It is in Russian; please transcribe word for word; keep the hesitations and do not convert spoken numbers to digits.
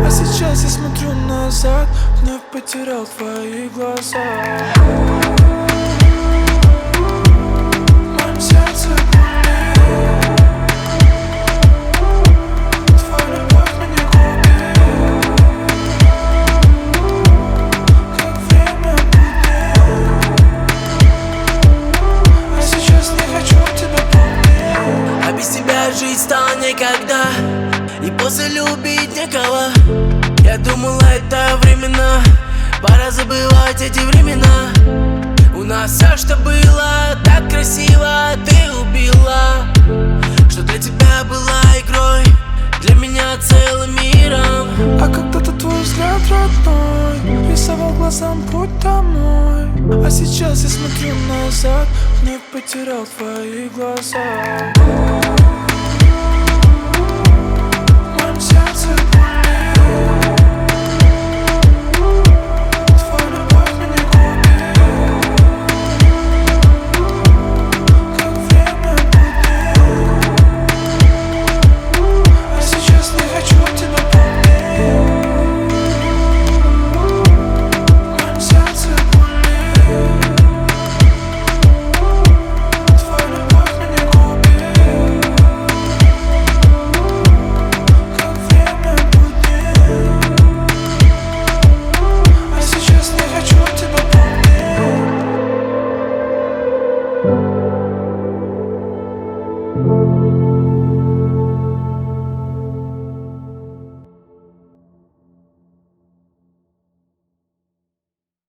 А сейчас я смотрю назад, вновь потерял твои глаза. В моем сердце болит, твоя любовь меня губит, как время буднит. А сейчас не хочу тебя помнить. А без тебя жить стало никогда, и после любить некого. Я думал, это временно, пора забывать эти времена. У нас все, что было, так красиво ты убила. Что для тебя была игрой, для меня целым миром. А когда-то твой взгляд родной рисовал глазам путь домой. А сейчас я смотрю назад, вновь потерял твои глаза. В моем сердце болит, твоя любовь меня губит, как время буднит. А сейчас не хочу тебя помнить. В моем сердце болит, твоя любовь меня губит, как время буднит. А сейчас не хочу тебя помнить.